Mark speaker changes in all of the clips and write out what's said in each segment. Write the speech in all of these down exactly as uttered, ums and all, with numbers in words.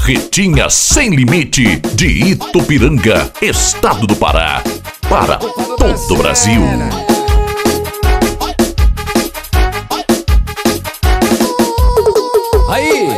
Speaker 1: Carretinha Sem Limite de Itupiranga, estado do Pará, para todo o Brasil.
Speaker 2: Aí,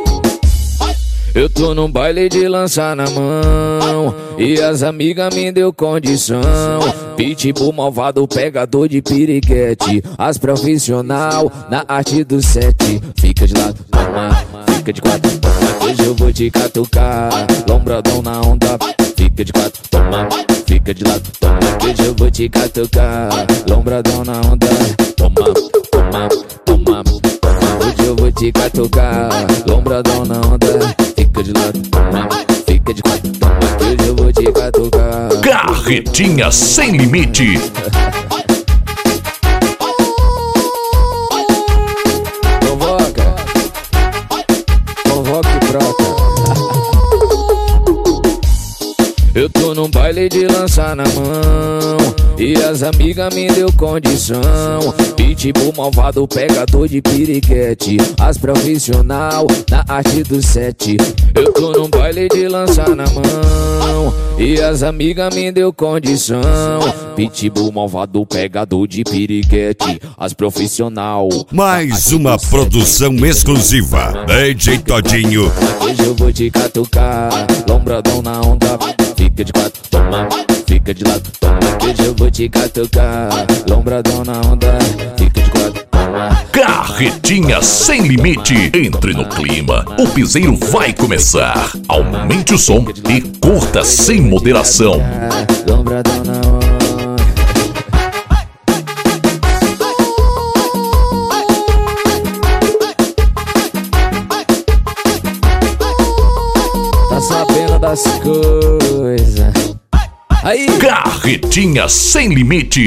Speaker 2: eu tô num baile de lança na mão e as amigas me deu condição. Pitbull malvado, pegador de piriguete, as profissional na arte do sete. Fica de lado, toma, fica de quatro, toma, hoje eu vou te catucar. Lombradão na onda, fica de quatro, toma, fica de lado, toma, hoje eu vou te catucar. Lombradão na onda, toma, toma, toma, toma, hoje eu vou te catucar. Lombradão na onda, fica de lado, toma, fica de quatro, toma, hoje eu vou te catucar.
Speaker 1: Carretinha Sem Limite.
Speaker 2: Convoca, convoca e brota. Eu tô num baile de lança na mão e as amigas me deu condição. Pitbull malvado, pegador de piriguete, as profissional na arte do sete. Eu tô num baile de lança na mão e as amigas me deu condição. Pitbull malvado, pegador de piriguete, as profissional.
Speaker 3: Mais uma produção exclusiva D J Todinho.
Speaker 2: Hoje eu vou te catucar, lombradão na onda, fica de quatro, toma, fica de lado, toma, hoje eu vou te catucar. Lombradão na onda, fica de quatro, toma.
Speaker 1: Carretinha Sem Limite. Entre no clima, o piseiro vai começar. Aumente o som e curta sem moderação.
Speaker 2: Lombradão na onda. Tá sabendo das coisas. Aí,
Speaker 1: Carretinha Sem Limite.